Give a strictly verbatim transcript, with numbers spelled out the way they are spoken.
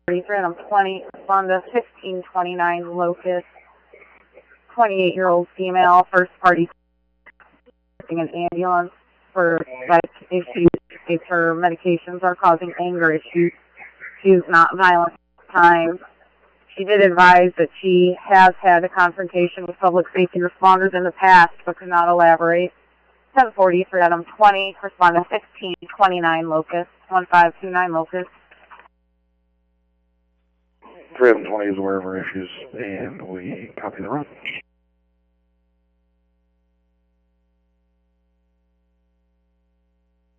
forty-three, item twenty, respond to fifteen twenty-nine Locust, twenty-eight-year-old female, first party, an ambulance for like issues if her medications are causing anger issues. She is not violent at the time. She did advise that she has had a confrontation with public safety responders in the past, but could not elaborate. ten forty-three, item twenty, respond to fifteen twenty-nine Locust, one five two nine Locust. three twenty is aware of our issues, and we copy the run.